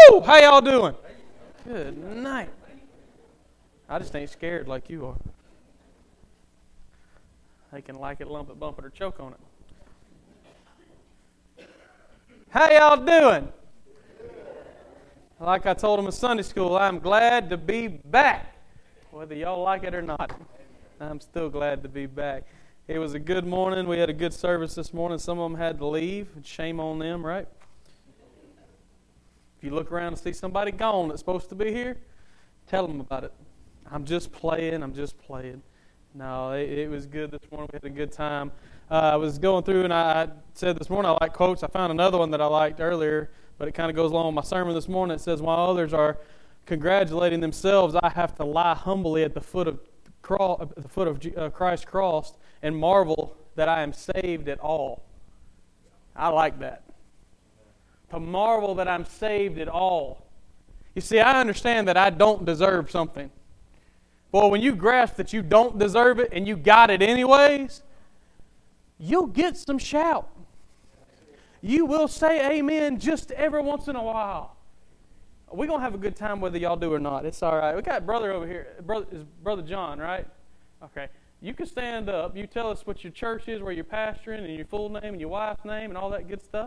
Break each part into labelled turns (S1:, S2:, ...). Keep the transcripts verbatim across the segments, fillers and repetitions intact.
S1: Woo! How y'all doing? Good night. I just ain't scared like you are. They can like it, lump it, bump it, or choke on it. How y'all doing? Like I told them in Sunday school, I'm glad to be back. Whether y'all like it or not, I'm still glad to be back. It was a good morning. We had a good service this morning. Some of them had to leave. Shame on them, right? If you look around and see somebody gone that's supposed to be here, tell them about it. I'm just playing. I'm just playing. No, it, it was good this morning. We had a good time. Uh, I was going through and I, I said this morning I like quotes. I found another one that I liked earlier, but it kind of goes along with my sermon this morning. It says, while others are congratulating themselves, I have to lie humbly at the foot of, cro- at the foot of uh, Christ's cross and marvel that I am saved at all. I like that. To marvel that I'm saved at all. You see, I understand that I don't deserve something. Boy, when you grasp that you don't deserve it and you got it anyways, you'll get some shout. You will say amen just every once in a while. We're going to have a good time whether y'all do or not. It's all right. We got brother over here. Brother is Brother John, right? Okay. You can stand up. You tell us what your church is, where you're pastoring, and your full name and your wife's name and all that good stuff.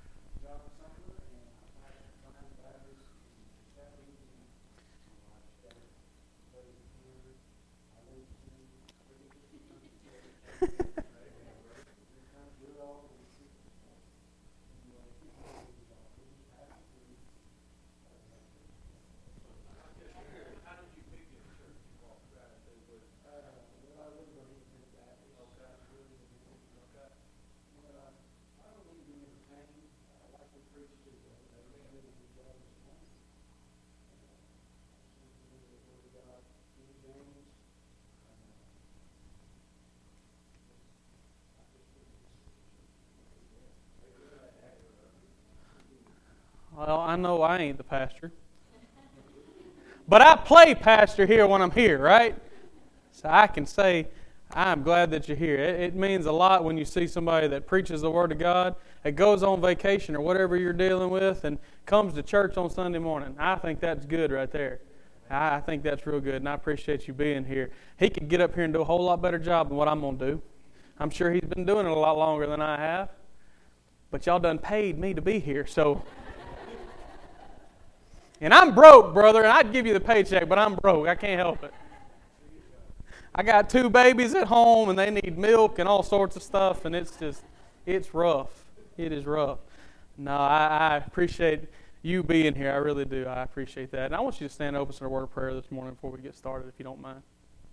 S1: Well, I know I ain't the pastor. But I play pastor here when I'm here, right? So I can say, I'm glad that you're here. It, it means a lot when you see somebody that preaches the Word of God, that goes on vacation or whatever you're dealing with, and comes to church on Sunday morning. I think that's good right there. I think that's real good, and I appreciate you being here. He could get up here and do a whole lot better job than what I'm going to do. I'm sure he's been doing it a lot longer than I have. But y'all done paid me to be here, so... And I'm broke, brother, and I'd give you the paycheck, but I'm broke. I can't help it. I got two babies at home, and they need milk and all sorts of stuff, and it's just, it's rough. It is rough. No, I, I appreciate you being here. I really do. I appreciate that. And I want you to stand and open us in a word of prayer this morning before we get started, if you don't mind.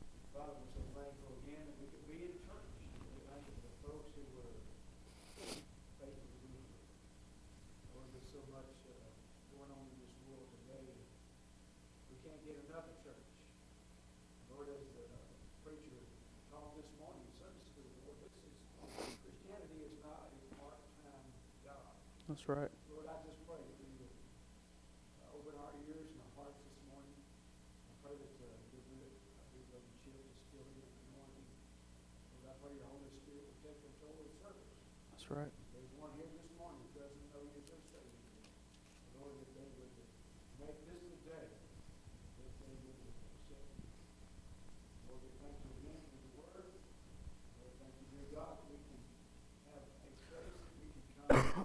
S1: That's right.
S2: Lord, I just pray that you would uh, open our ears and our hearts this morning. I pray that uh, your good, I believe Brother Chip is still in the morning. Lord, I pray your Holy Spirit will take control of the service.
S1: That's right.
S2: There's one here this morning who doesn't know you as their Savior. Lord, that they would make this the day that they would accept you. Lord, we thank you again for the word. Lord, thank you, dear God, that we can have a space that we can come.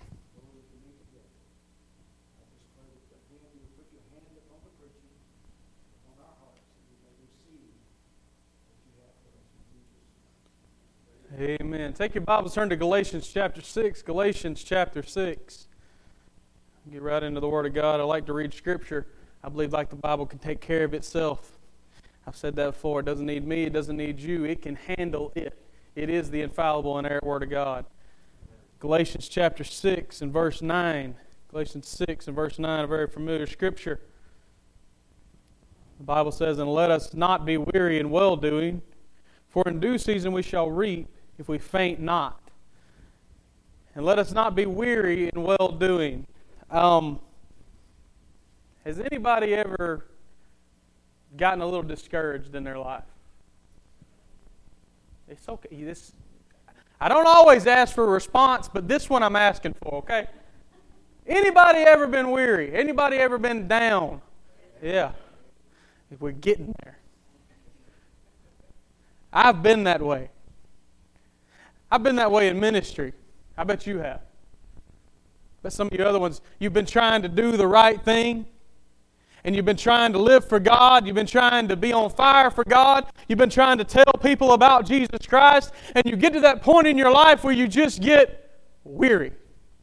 S1: Amen. Take your Bibles, turn to Galatians chapter six. Galatians chapter six. Get right into the Word of God. I like to read Scripture. I believe like the Bible can take care of itself. I've said that before. It doesn't need me. It doesn't need you. It can handle it. It is the infallible, inerrant Word of God. Galatians chapter six and verse nine. Galatians six and verse nine, a very familiar Scripture. The Bible says, and let us not be weary in well-doing, for in due season we shall reap if we faint not. And let us not be weary in well-doing. Um, has anybody ever gotten a little discouraged in their life? It's okay. This, I don't always ask for a response, but this one I'm asking for, okay? Anybody ever been weary? Anybody ever been down? Yeah. We're getting there. I've been that way. I've been that way in ministry. I bet you have. But some of you other ones, you've been trying to do the right thing. And you've been trying to live for God. You've been trying to be on fire for God. You've been trying to tell people about Jesus Christ. And you get to that point in your life where you just get weary.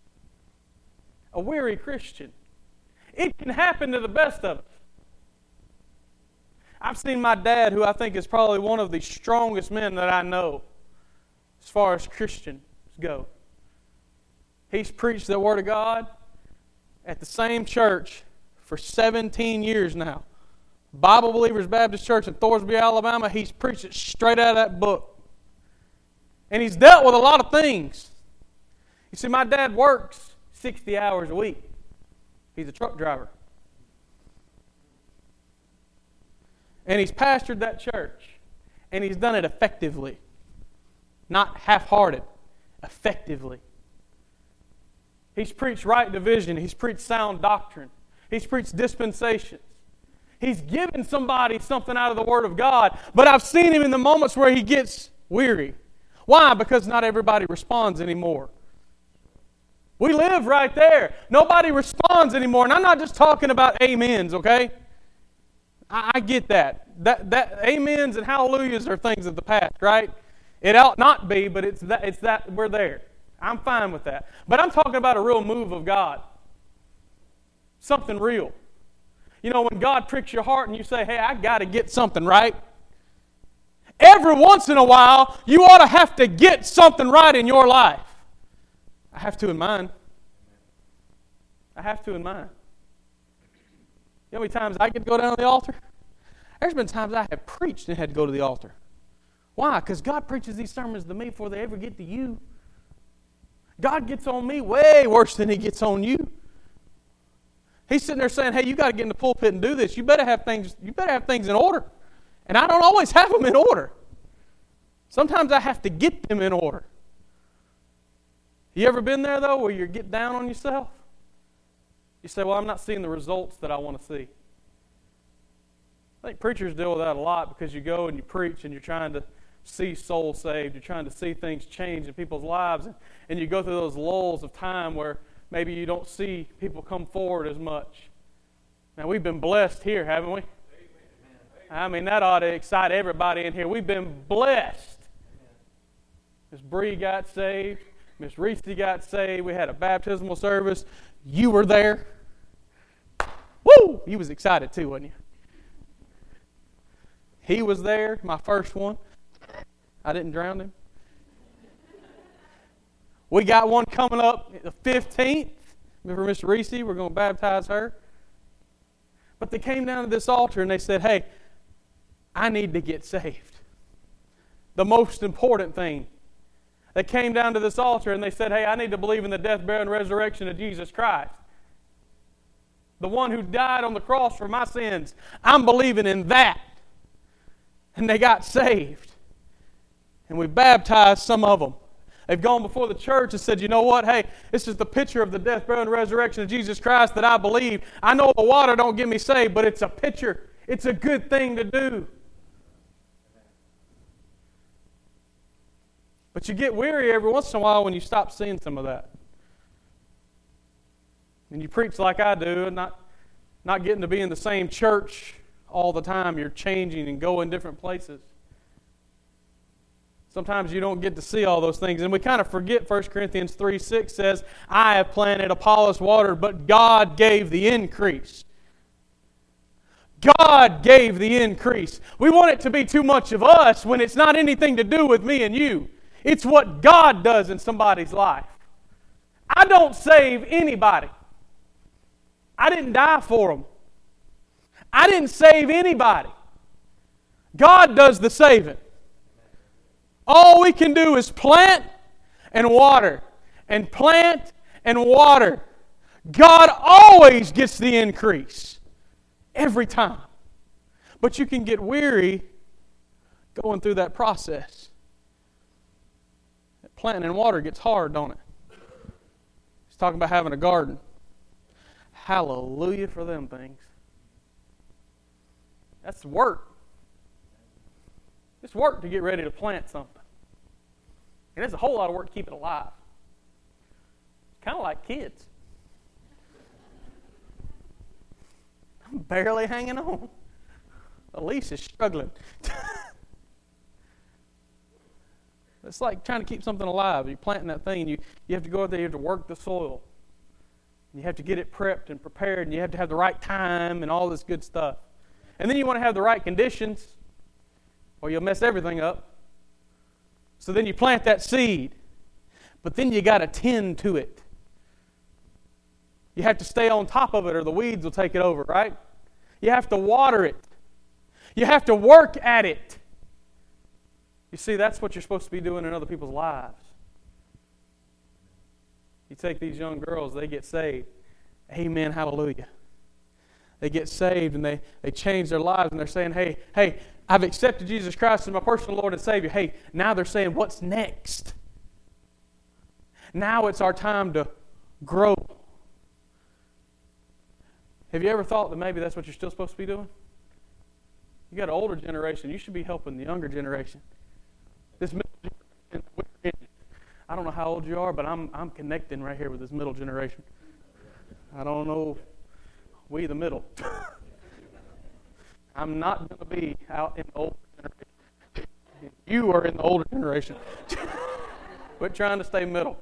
S1: A weary Christian. It can happen to the best of us. I've seen my dad, who I think is probably one of the strongest men that I know as far as Christians go. He's preached the Word of God at the same church for seventeen years now. Bible Believers Baptist Church in Thorsby, Alabama. He's preached it straight out of that book. And he's dealt with a lot of things. You see, my dad works sixty hours a week. He's a truck driver. And he's pastored that church. And he's done it effectively. Not half-hearted. Effectively. He's preached right division. He's preached sound doctrine. He's preached dispensations. He's given somebody something out of the Word of God. But I've seen him in the moments where he gets weary. Why? Because not everybody responds anymore. We live right there. Nobody responds anymore. And I'm not just talking about amens, okay? I, I get that. That that amens and hallelujahs are things of the past, right? It ought not be, but it's that, it's that we're there. I'm fine with that. But I'm talking about a real move of God. Something real. You know, when God pricks your heart and you say, hey, I got to get something right. Every once in a while, you ought to have to get something right in your life. I have to in mine. I have to in mine. You know how many times I get to go down to the altar? There's been times I have preached and had to go to the altar. Why? Because God preaches these sermons to me before they ever get to you. God gets on me way worse than He gets on you. He's sitting there saying, hey, you got to get in the pulpit and do this. You better have things, you better have things in order. And I don't always have them in order. Sometimes I have to get them in order. You ever been there, though, where you get down on yourself? You say, well, I'm not seeing the results that I want to see. I think preachers deal with that a lot because you go and you preach and you're trying to see souls saved. You're trying to see things change in people's lives. And, and you go through those lulls of time where maybe you don't see people come forward as much. Now, we've been blessed here, haven't we? I mean, that ought to excite everybody in here. We've been blessed. Miss Bree got saved. Miss Reese got saved. We had a baptismal service. You were there. Woo! You was excited too, wasn't you? He was there, my first one. I didn't drown him. We got one coming up the fifteenth. Remember Miss Reese? We're going to baptize her. But they came down to this altar and they said, hey, I need to get saved. The most important thing. They came down to this altar and they said, hey, I need to believe in the death, burial, and resurrection of Jesus Christ. The one who died on the cross for my sins. I'm believing in that. And they got saved. And we baptized some of them. They've gone before the church and said, you know what? Hey, this is the picture of the death, burial, and resurrection of Jesus Christ that I believe. I know the water don't get me saved, but it's a picture. It's a good thing to do. But you get weary every once in a while when you stop seeing some of that. And you preach like I do, and not, not getting to be in the same church all the time. You're changing and going different places. Sometimes you don't get to see all those things. And we kind of forget First Corinthians three six says, I have planted, Apollos watered, but God gave the increase. God gave the increase. We want it to be too much of us when it's not anything to do with me and you. It's what God does in somebody's life. I don't save anybody. I didn't die for them. I didn't save anybody. God does the saving. All we can do is plant and water, and plant and water. God always gets the increase. Every time. But you can get weary going through that process. Planting and water gets hard, don't it? He's talking about having a garden. Hallelujah for them things. That's work. It's work to get ready to plant something. And it's a whole lot of work to keep it alive. It's kind of like kids. I'm barely hanging on. Elise is struggling. It's like trying to keep something alive. You're planting that thing, and you, you have to go out there, you have to work the soil. You have to get it prepped and prepared, and you have to have the right time and all this good stuff. And then you want to have the right conditions, or you'll mess everything up. So then you plant that seed, but then you got to tend to it. You have to stay on top of it, or the weeds will take it over, right? You have to water it. You have to work at it. You see, that's what you're supposed to be doing in other people's lives. You take these young girls, they get saved. Amen, hallelujah. They get saved and they, they change their lives, and they're saying, hey, hey, I've accepted Jesus Christ as my personal Lord and Savior. Hey, now they're saying, what's next? Now it's our time to grow. Have you ever thought that maybe that's what you're still supposed to be doing? You got an older generation. You should be helping the younger generation. This middle generation, I don't know how old you are, but I'm I'm connecting right here with this middle generation. I don't know. We the middle. I'm not going to be out in the older generation. You are in the older generation. Quit trying to stay middle.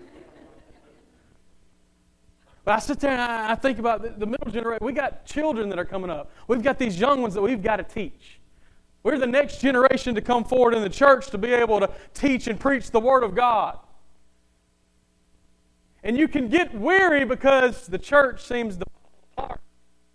S1: But I sit there and I, I think about the, the middle generation. We got children that are coming up. We've got these young ones that we've got to teach. We're the next generation to come forward in the church to be able to teach and preach the Word of God. And you can get weary because the church seems to fall apart.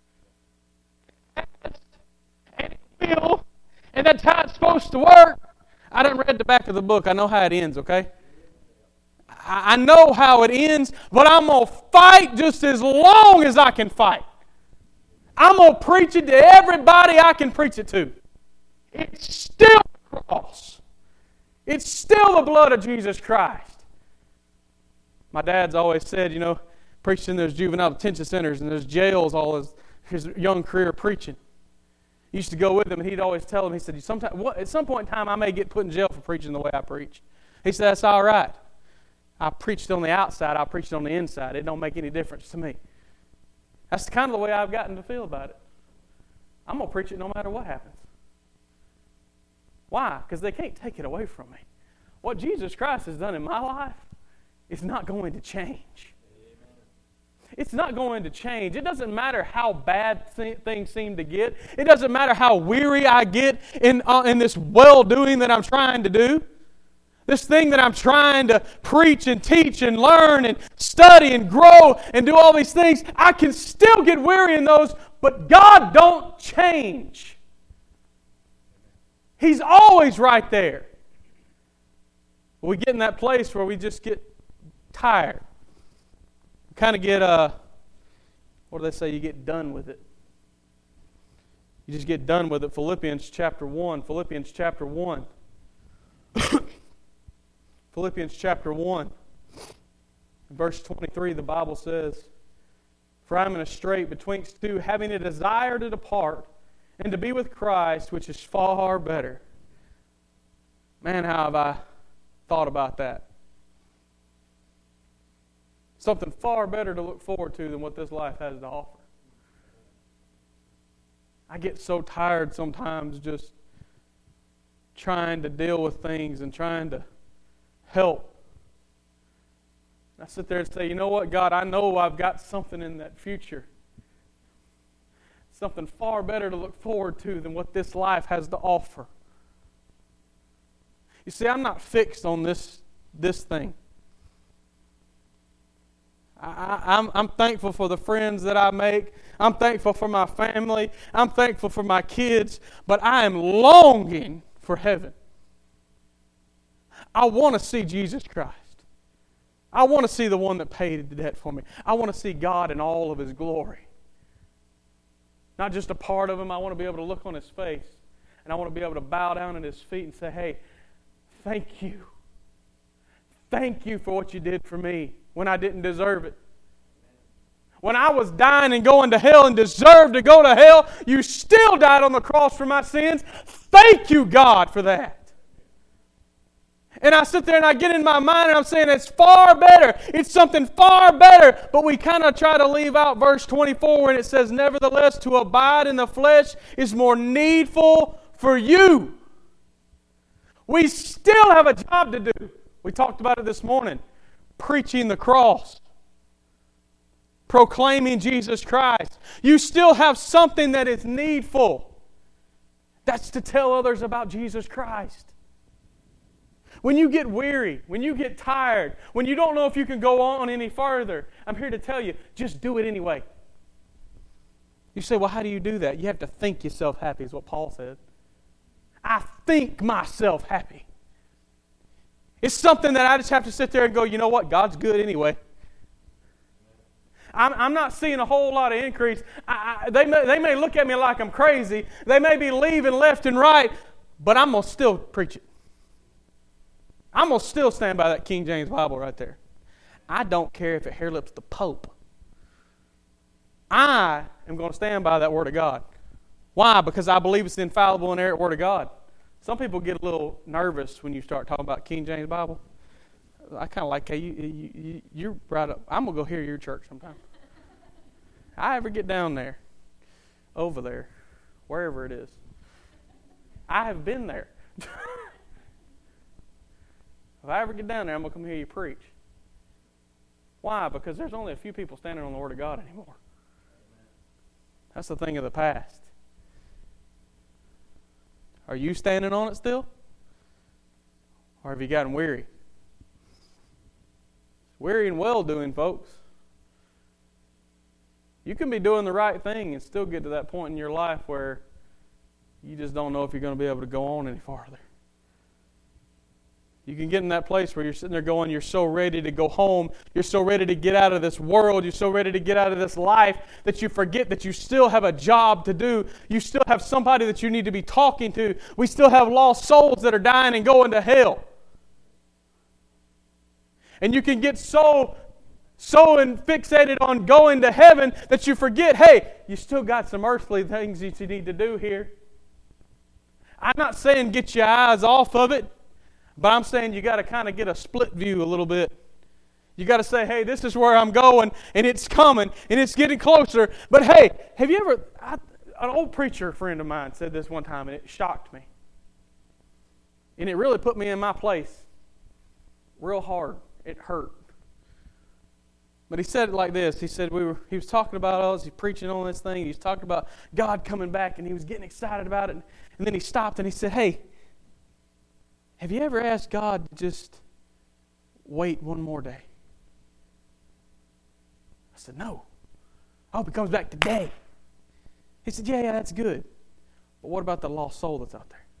S1: And it will, and that's how it's supposed to work. I done read the back of the book. I know how it ends, okay? I know how it ends, but I'm going to fight just as long as I can fight. I'm going to preach it to everybody I can preach it to. It's still the cross. It's still the blood of Jesus Christ. My dad's always said, you know, preached in those juvenile detention centers and those jails all his, his young career preaching. He used to go with him, and he'd always tell him, he said, Sometime, what, at some point in time I may get put in jail for preaching the way I preach. He said, that's all right. I preached on the outside, I preached on the inside. It don't make any difference to me. That's kind of the way I've gotten to feel about it. I'm going to preach it no matter what happens. Why? Because they can't take it away from me. What Jesus Christ has done in my life is not going to change. It's not going to change. It doesn't matter how bad th- things seem to get. It doesn't matter how weary I get in, uh, in this well-doing that I'm trying to do. This thing that I'm trying to preach and teach and learn and study and grow and do all these things, I can still get weary in those, but God don't change. He's always right there. We get in that place where we just get tired. We kind of get, uh, what do they say? You get done with it. You just get done with it. Philippians chapter one. Philippians chapter one. Philippians chapter one, verse twenty-three, the Bible says, for I am in a strait betwixt two, having a desire to depart and to be with Christ, which is far better. Man, how have I thought about that? Something far better to look forward to than what this life has to offer. I get so tired sometimes just trying to deal with things and trying to help. I sit there and say, you know what, God, I know I've got something in that future. Something far better to look forward to than what this life has to offer. You see, I'm not fixed on this, this thing. I, I, I'm, I'm thankful for the friends that I make. I'm thankful for my family. I'm thankful for my kids. But I am longing for heaven. I want to see Jesus Christ. I want to see the one that paid the debt for me. I want to see God in all of His glory. Not just a part of Him. I want to be able to look on His face. And I want to be able to bow down at His feet and say, hey, thank you. Thank you for what you did for me when I didn't deserve it. When I was dying and going to hell and deserved to go to hell, you still died on the cross for my sins. Thank you, God, for that. And I sit there and I get in my mind and I'm saying it's far better. It's something far better. But we kind of try to leave out verse twenty-four when it says, nevertheless, to abide in the flesh is more needful for you. We still have a job to do. We talked about it this morning. Preaching the cross. Proclaiming Jesus Christ. You still have something that is needful. That's to tell others about Jesus Christ. When you get weary, when you get tired, when you don't know if you can go on any further, I'm here to tell you, just do it anyway. You say, well, how do you do that? You have to think yourself happy, is what Paul said. I think myself happy. It's something that I just have to sit there and go, you know what? God's good anyway. I'm, I'm not seeing a whole lot of increase. I, I, they, may, they may look at me like I'm crazy. They may be leaving left and right, but I'm going to still preach it. I'm going to still stand by that King James Bible right there. I don't care if it hairlips the Pope. I am going to stand by that Word of God. Why? Because I believe it's the infallible and inerrant Word of God. Some people get a little nervous when you start talking about King James Bible. I kind of like, hey, you, you, you, you're right up. I'm going to go hear your church sometime. I ever get down there, over there, wherever it is. I have been there. If I ever get down there, I'm going to come hear you preach. Why? Because there's only a few people standing on the Word of God anymore. That's the thing of the past. Are you standing on it still? Or have you gotten weary? Weary and well-doing, folks. You can be doing the right thing and still get to that point in your life where you just don't know if you're going to be able to go on any farther. You can get in that place where you're sitting there going, you're so ready to go home, you're so ready to get out of this world, you're so ready to get out of this life that you forget that you still have a job to do. You still have somebody that you need to be talking to. We still have lost souls that are dying and going to hell. And you can get so, so fixated on going to heaven that you forget, hey, you still got some earthly things that you need to do here. I'm not saying get your eyes off of it. But I'm saying you got to kind of get a split view a little bit. You got to say, hey, this is where I'm going, and it's coming, and it's getting closer. But hey, have you ever, I, an old preacher friend of mine said this one time, and it shocked me. And it really put me in my place real hard. It hurt. But he said it like this. He said we were. He was talking about us. He's preaching on this thing. He was talking about God coming back, and he was getting excited about it. And then he stopped, and he said, hey, have you ever asked God to just wait one more day? I said, no. I hope he comes back today. He said, yeah, yeah, that's good. But what about the lost soul that's out there?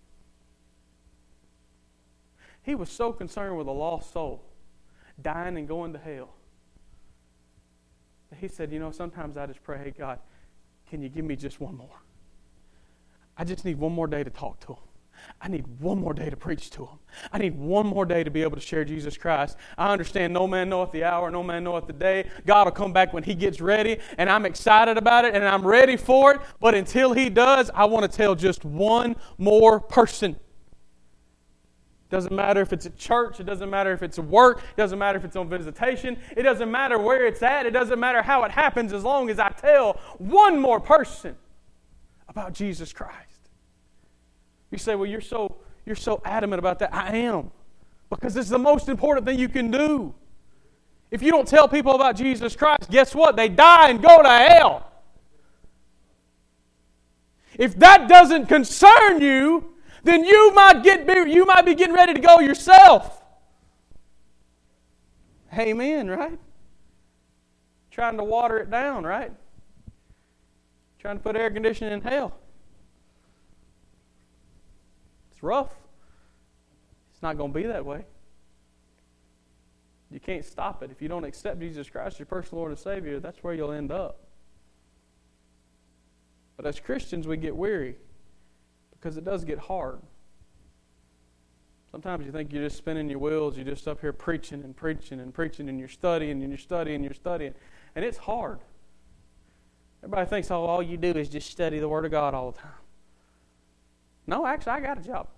S1: He was so concerned with a lost soul, dying and going to hell, that he said, you know, sometimes I just pray, hey, God, can you give me just one more? I just need one more day to talk to him. I need one more day to preach to them. I need one more day to be able to share Jesus Christ. I understand no man knoweth the hour, no man knoweth the day. God will come back when He gets ready, and I'm excited about it, and I'm ready for it. But until He does, I want to tell just one more person. Doesn't matter if it's at church. It doesn't matter if it's at work. It doesn't matter if it's on visitation. It doesn't matter where it's at. It doesn't matter how it happens as long as I tell one more person about Jesus Christ. You say, well, you're so you're so adamant about that. I am. Because it's the most important thing you can do. If you don't tell people about Jesus Christ, guess what? They die and go to hell. If that doesn't concern you, then you might get you might be getting ready to go yourself. Amen, right? Trying to water it down, right? Trying to put air conditioning in hell. Rough. It's not going to be that way. You can't stop it. If you don't accept Jesus Christ as your personal Lord and Savior, that's where you'll end up. But as Christians, we get weary because it does get hard. Sometimes you think you're just spinning your wheels. You're just up here preaching and preaching and preaching, and you're studying and you're studying and you're studying. And it's hard. Everybody thinks, oh, all you do is just study the Word of God all the time. No, actually, I got a job.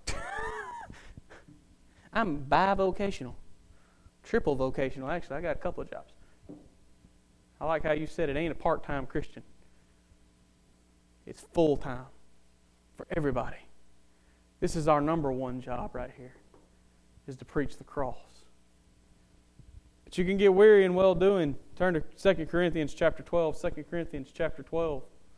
S1: I'm bivocational. Triple vocational, actually. I got a couple of jobs. I like how you said it ain't a part-time Christian. It's full-time for everybody. This is our number one job right here, is to preach the cross. But you can get weary in well-doing. Turn to Second Corinthians chapter twelve. Second Corinthians chapter twelve.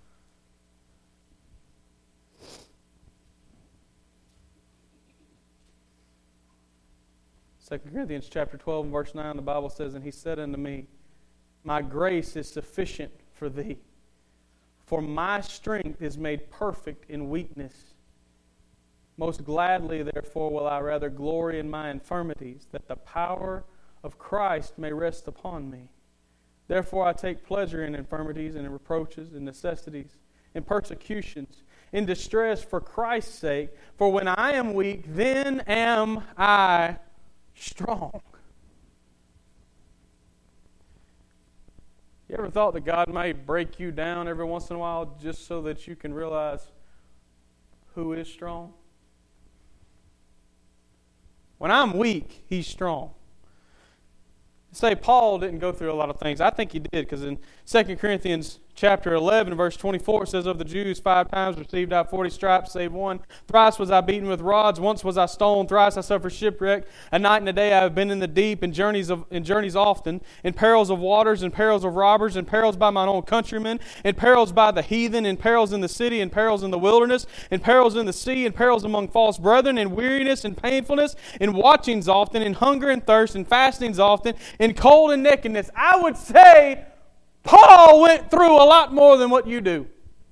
S1: Second Corinthians chapter twelve and verse nine, the Bible says, "And he said unto me, My grace is sufficient for thee, for my strength is made perfect in weakness. Most gladly, therefore, will I rather glory in my infirmities, that the power of Christ may rest upon me. Therefore I take pleasure in infirmities and in reproaches and necessities, in persecutions, in distress for Christ's sake. For when I am weak, then am I strong." You ever thought that God may break you down every once in a while just so that you can realize who is strong? When I'm weak, He's strong. Say Paul didn't go through a lot of things. I think he did, because in Second Corinthians chapter eleven, verse twenty-four, it says, "Of the Jews five times received I forty stripes, save one. Thrice was I beaten with rods, once was I stoned, thrice I suffered shipwreck. A night and a day I have been in the deep, in journeys of in journeys often, in perils of waters, in perils of robbers, in perils by mine own countrymen, in perils by the heathen, in perils in the city, in perils in the wilderness, in perils in the sea, in perils among false brethren, in weariness and painfulness, in watchings often, in hunger and thirst, in fastings often, in cold and nakedness." I would say Paul went through a lot more than what you do.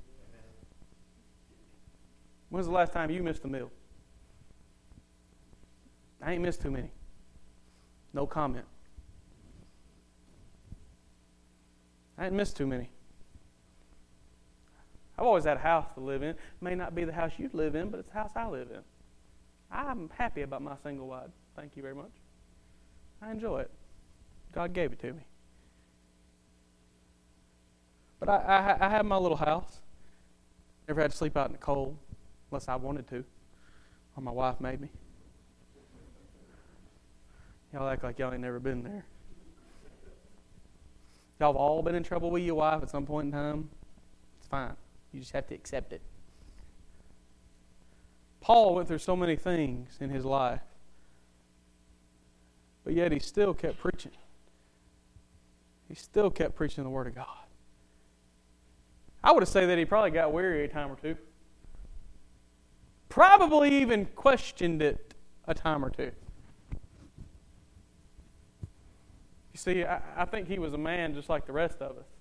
S1: When's the last time you missed a meal? I ain't missed too many. No comment. I ain't missed too many. I've always had a house to live in. It may not be the house you live in, but it's the house I live in. I'm happy about my single wide. Thank you very much. I enjoy it. God gave it to me. But I, I, I have my little house. Never had to sleep out in the cold, unless I wanted to, or my wife made me. Y'all act like y'all ain't never been there. Y'all have all been in trouble with your wife at some point in time. It's fine. You just have to accept it. Paul went through so many things in his life, but yet he still kept preaching. He still kept preaching the Word of God. I would have said that he probably got weary a time or two. Probably even questioned it a time or two. You see, I, I think he was a man just like the rest of us.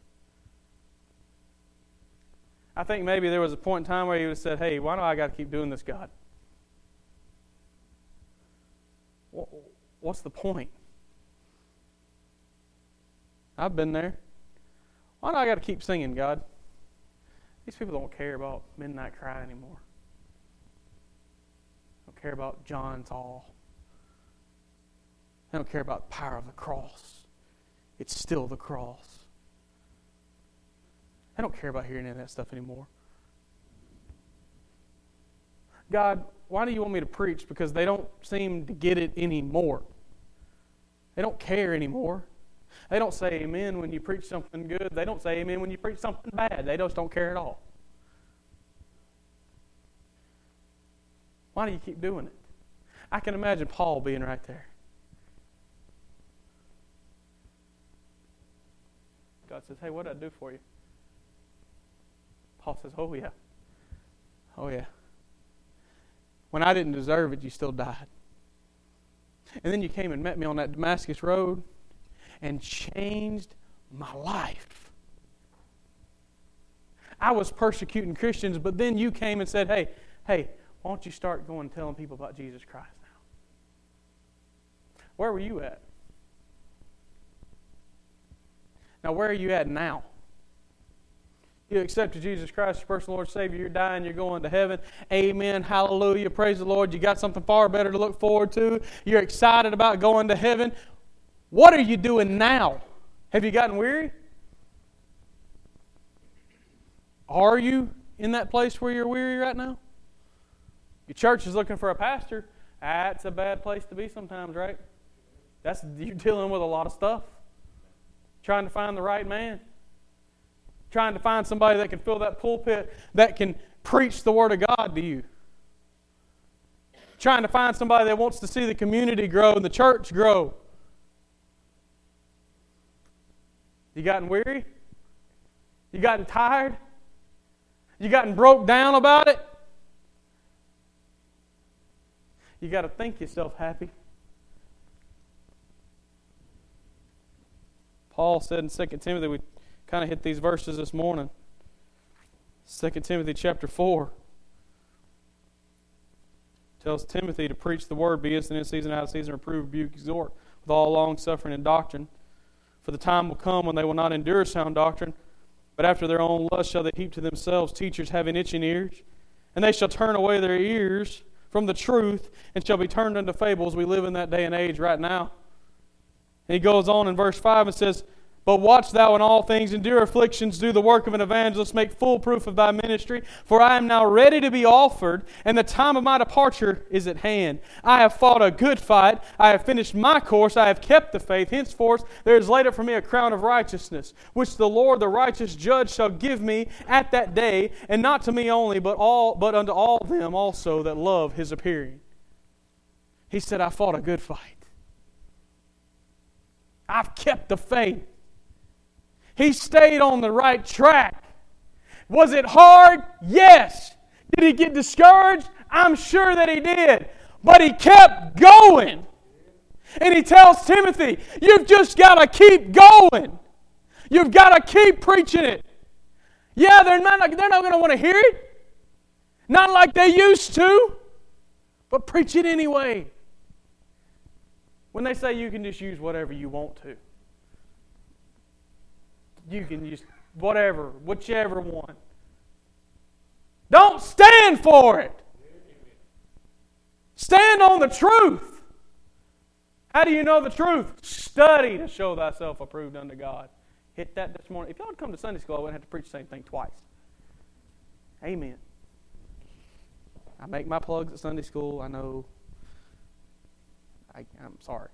S1: I think maybe there was a point in time where he would have said, "Hey, why do I got to keep doing this, God? What's the point? I've been there. Why do I got to keep singing, God? These people don't care about Midnight Cry anymore. They don't care about John's All. They don't care about the power of the cross. It's still the cross. I don't care about hearing any of that stuff anymore. God, why do you want me to preach? Because they don't seem to get it anymore. They don't care anymore. They don't say amen when you preach something good. They don't say amen when you preach something bad. They just don't care at all. Why do you keep doing it? I can imagine Paul being right there. God says, "Hey, what did I do for you?" Paul says, "Oh yeah. Oh yeah. When I didn't deserve it, you still died. And then you came and met me on that Damascus road and changed my life. I was persecuting Christians, but then you came and said, hey, hey, why don't you start going and telling people about Jesus Christ now?" Where were you at? Now, where are you at now? You accepted Jesus Christ, your personal Lord and Savior. You're dying. You're going to heaven. Amen. Hallelujah. Praise the Lord. You got something far better to look forward to. You're excited about going to heaven. What are you doing now? Have you gotten weary? Are you in that place where you're weary right now? Your church is looking for a pastor. That's a bad place to be sometimes, right? That's you're dealing with a lot of stuff. Trying to find the right man. Trying to find somebody that can fill that pulpit, that can preach the Word of God to you. Trying to find somebody that wants to see the community grow and the church grow. You gotten weary? You gotten tired? You gotten broke down about it? You got to think yourself happy. Paul said in Second Timothy, we kind of hit these verses this morning. Second Timothy chapter four tells Timothy to preach the word, be instant in season, out of season, reprove, rebuke, exhort, with all long suffering and doctrine. For the time will come when they will not endure sound doctrine, but after their own lust shall they heap to themselves teachers having itching ears, and they shall turn away their ears from the truth, and shall be turned unto fables. We live in that day and age right now. And he goes on in verse five and says, but watch thou in all things, endure afflictions, do the work of an evangelist, make full proof of thy ministry. For I am now ready to be offered, and the time of my departure is at hand. I have fought a good fight, I have finished my course, I have kept the faith. Henceforth there is laid up for me a crown of righteousness, which the Lord, the righteous judge, shall give me at that day, and not to me only, but all, but unto all them also that love His appearing. He said, I fought a good fight. I've kept the faith. He stayed on the right track. Was it hard? Yes. Did he get discouraged? I'm sure that he did. But he kept going. And he tells Timothy, you've just got to keep going. You've got to keep preaching it. Yeah, they're not, they're not going to want to hear it. Not like they used to. But preach it anyway. When they say you can just use whatever you want to. You can use whatever, whichever one. Don't stand for it. Stand on the truth. How do you know the truth? Study to show thyself approved unto God. Hit that this morning. If y'all would come to Sunday school, I wouldn't have to preach the same thing twice. Amen. I make my plugs at Sunday school. I know. I, I'm sorry.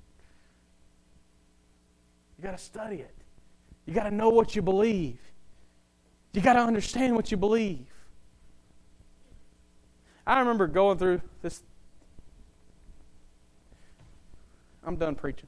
S1: You got to study it. You got to know what you believe. You got to understand what you believe. I remember going through this. I'm done preaching.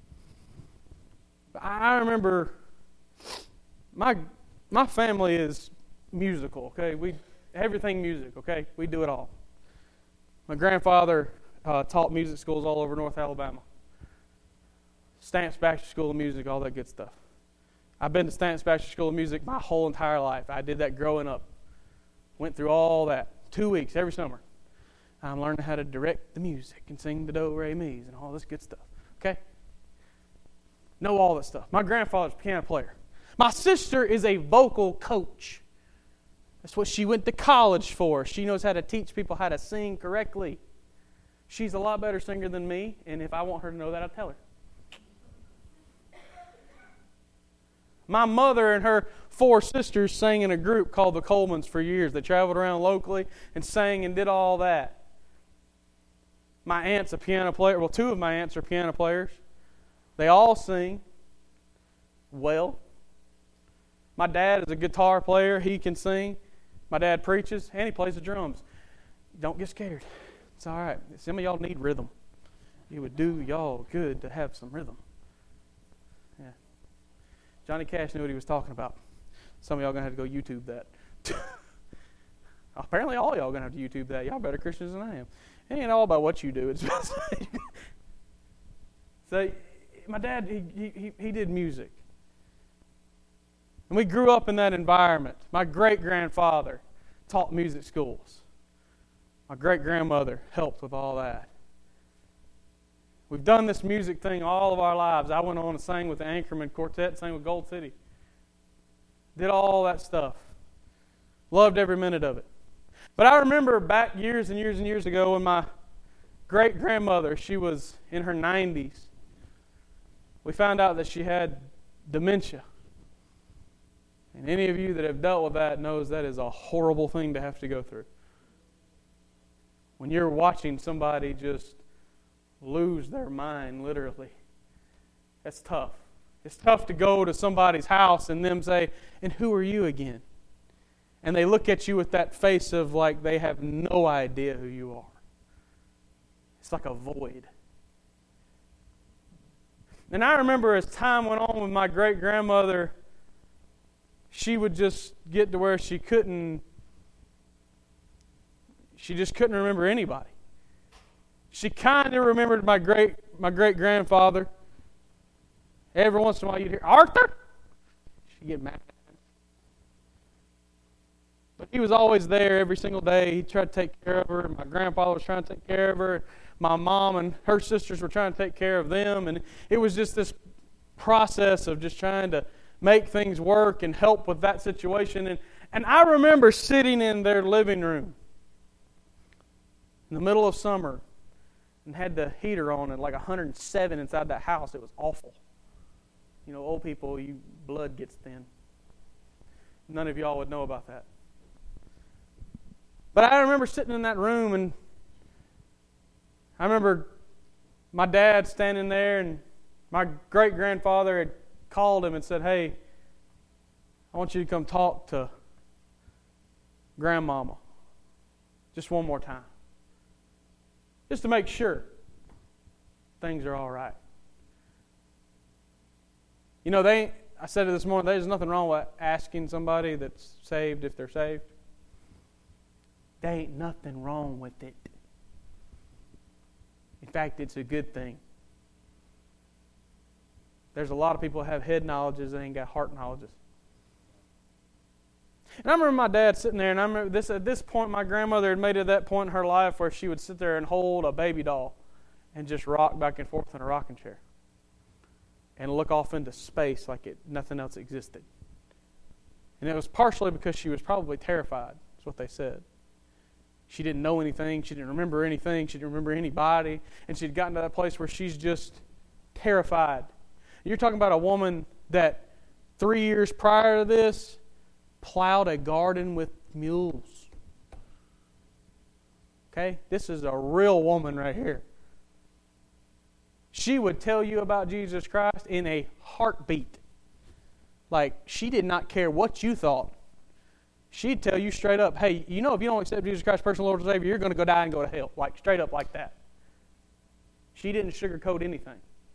S1: I remember my my family is musical. Okay, we everything music. Okay, we do it all. My grandfather uh, taught music schools all over North Alabama. Stamps Baptist School of Music, all that good stuff. I've been to Stamps Baptist School of Music my whole entire life. I did that growing up. Went through all that. Two weeks every summer. I'm learning how to direct the music and sing the do, re, mi's and all this good stuff. Okay? Know all that stuff. My grandfather's a piano player. My sister is a vocal coach. That's what she went to college for. She knows how to teach people how to sing correctly. She's a lot better singer than me, and if I want her to know that, I'll tell her. My mother and her four sisters sang in a group called the Colemans for years. They traveled around locally and sang and did all that. My aunt's a piano player. Well, two of my aunts are piano players. They all sing well. My dad is a guitar player. He can sing. My dad preaches, and he plays the drums. Don't get scared. It's all right. Some of y'all need rhythm. It would do y'all good to have some rhythm. Yeah. Johnny Cash knew what he was talking about. Some of y'all are going to have to go YouTube that. Apparently all y'all are going to have to YouTube that. Y'all better Christians than I am. It ain't all about what you do. It's so my dad, he, he, he did music. And we grew up in that environment. My great-grandfather taught music schools. My great-grandmother helped with all that. We've done this music thing all of our lives. I went on and sang with the Anchorman Quartet, sang with Gold City. Did all that stuff. Loved every minute of it. But I remember back years and years and years ago when my great-grandmother, she was in her nineties, we found out that she had dementia. And any of you that have dealt with that knows that is a horrible thing to have to go through. When you're watching somebody just lose their mind, literally, that's tough. It's tough to go to somebody's house and them say, "And who are you again?" And they look at you with that face of like they have no idea who you are. It's like a void. And I remember as time went on with my great-grandmother, she would just get to where she couldn't, she just couldn't remember anybody. She kind of remembered my great my great-grandfather. Every once in a while you'd hear, "Arthur?" She'd get mad. But he was always there every single day. He tried to take care of her. My grandfather was trying to take care of her. My mom and her sisters were trying to take care of them. And it was just this process of just trying to make things work and help with that situation. And, and I remember sitting in their living room in the middle of summer and had the heater on at like one hundred seven inside that house. It was awful. You know, old people, you blood gets thin. None of y'all would know about that. But I remember sitting in that room, and I remember my dad standing there, and my great-grandfather had called him and said, "Hey, I want you to come talk to Grandmama just one more time, just to make sure things are all right." You know, they. I said it this morning, there's nothing wrong with asking somebody that's saved if they're saved. There ain't nothing wrong with it. In fact, it's a good thing. There's a lot of people that have head knowledges that ain't got heart knowledges. And I remember my dad sitting there, and I remember this at this point, my grandmother had made it that point in her life where she would sit there and hold a baby doll and just rock back and forth in a rocking chair and look off into space like it nothing else existed. And it was partially because she was probably terrified, is what they said. She didn't know anything. She didn't remember anything. She didn't remember anybody. And she'd gotten to that place where she's just terrified. You're talking about a woman that three years prior to this plowed a garden with mules. Okay? This is a real woman right here. She would tell you about Jesus Christ in a heartbeat. Like, she did not care what you thought. She'd tell you straight up, "Hey, you know if you don't accept Jesus Christ, personal Lord and Savior, you're going to go die and go to hell." Like, straight up like that. She didn't sugarcoat anything.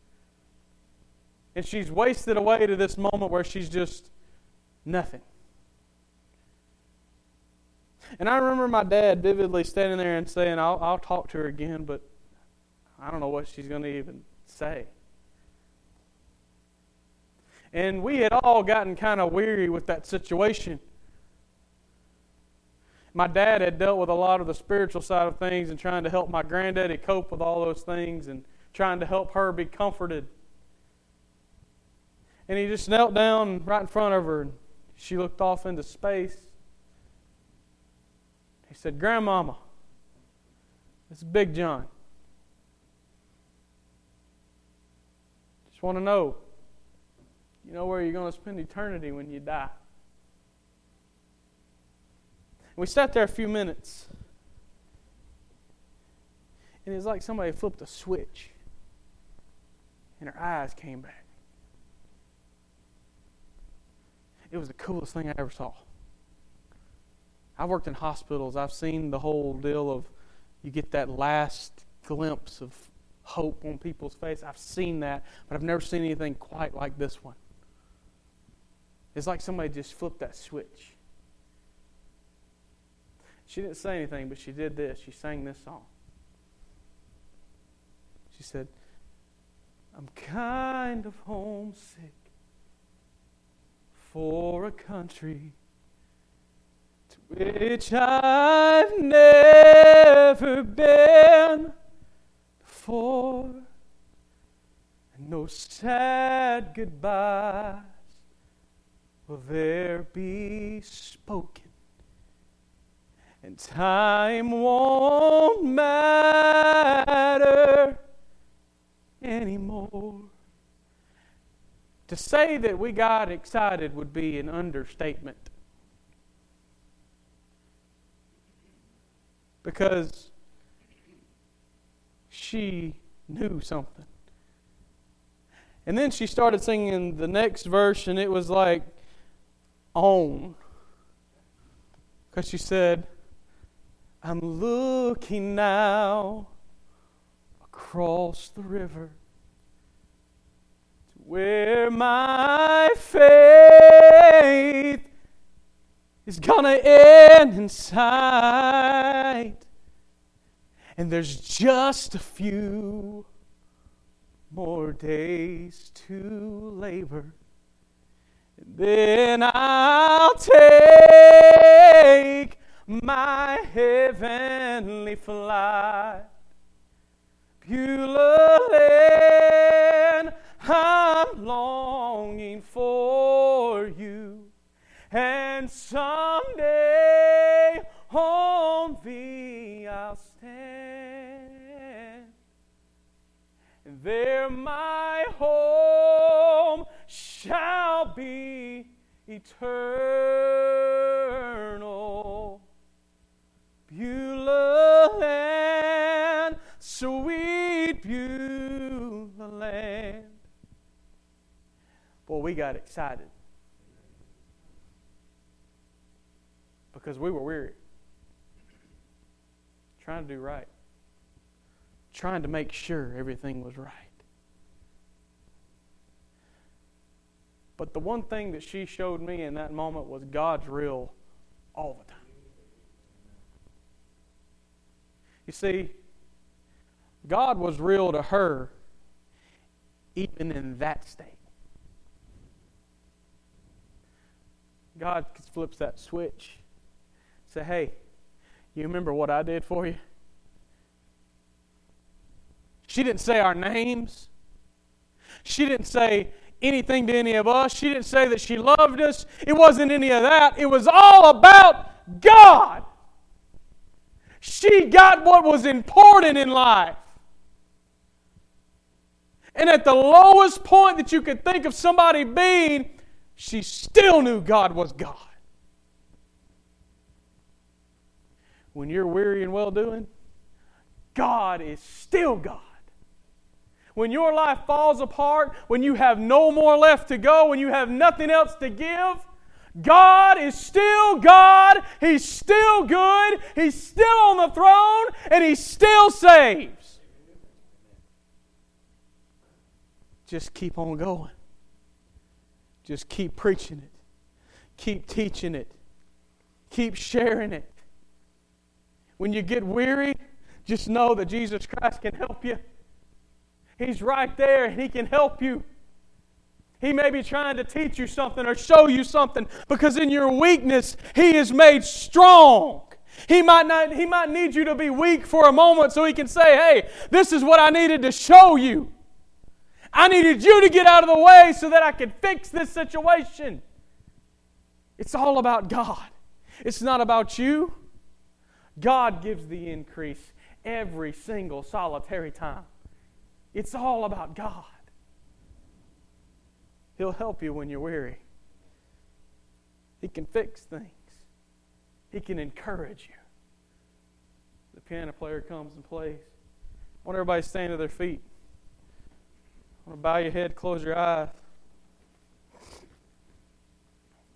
S1: And she's wasted away to this moment where she's just nothing. And I remember my dad vividly standing there and saying, I'll, I'll talk to her again, but I don't know what she's going to even say. And we had all gotten kind of weary with that situation. My dad had dealt with a lot of the spiritual side of things and trying to help my granddaddy cope with all those things and trying to help her be comforted. And he just knelt down right in front of her, and she looked off into space. He said, "Grandmama, this is Big John. Just want to know, you know where you're going to spend eternity when you die?" And we sat there a few minutes, and it was like somebody flipped a switch, and her eyes came back. It was the coolest thing I ever saw. I've worked in hospitals. I've seen the whole deal of you get that last glimpse of hope on people's face. I've seen that, but I've never seen anything quite like this one. It's like somebody just flipped that switch. She didn't say anything, but she did this. She sang this song. She said, "I'm kind of homesick for a country to which I've never been before, and no sad goodbyes will there be spoken, and time won't matter anymore. To say that we got excited would be an understatement. Because she knew something. And then she started singing the next verse, and it was like, on. Because she said, I'm looking now across the river to where my faith is gonna end in sight. And there's just a few more days to labor. And then I'll take my heavenly flight. Beulah land, I'm longing for you. And someday on thee I'll stand. And there my home shall be eternal. Beulah land, sweet Beulah land. Boy, we got excited. Because we were weary. Trying to do right. Trying to make sure everything was right. But the one thing that she showed me in that moment was God's real all the time. You see, God was real to her even in that state. God flips that switch. Say, hey, you remember what I did for you? She didn't say our names. She didn't say anything to any of us. She didn't say that she loved us. It wasn't any of that. It was all about God. She got what was important in life. And at the lowest point that you could think of somebody being, she still knew God was God. When you're weary and well-doing, God is still God. When your life falls apart, when you have no more left to go, when you have nothing else to give, God is still God. He's still good. He's still on the throne, and He still saves. Just keep on going. Just keep preaching it. Keep teaching it. Keep sharing it. When you get weary, just know that Jesus Christ can help you. He's right there and He can help you. He may be trying to teach you something or show you something, because in your weakness, He is made strong. He might not, He might need you to be weak for a moment so He can say, hey, this is what I needed to show you. I needed you to get out of the way so that I could fix this situation. It's all about God. It's not about you. God gives the increase every single solitary time. It's all about God. He'll help you when you're weary. He can fix things. He can encourage you. The piano player comes and plays. I want everybody to stand to their feet. I want to bow your head, close your eyes.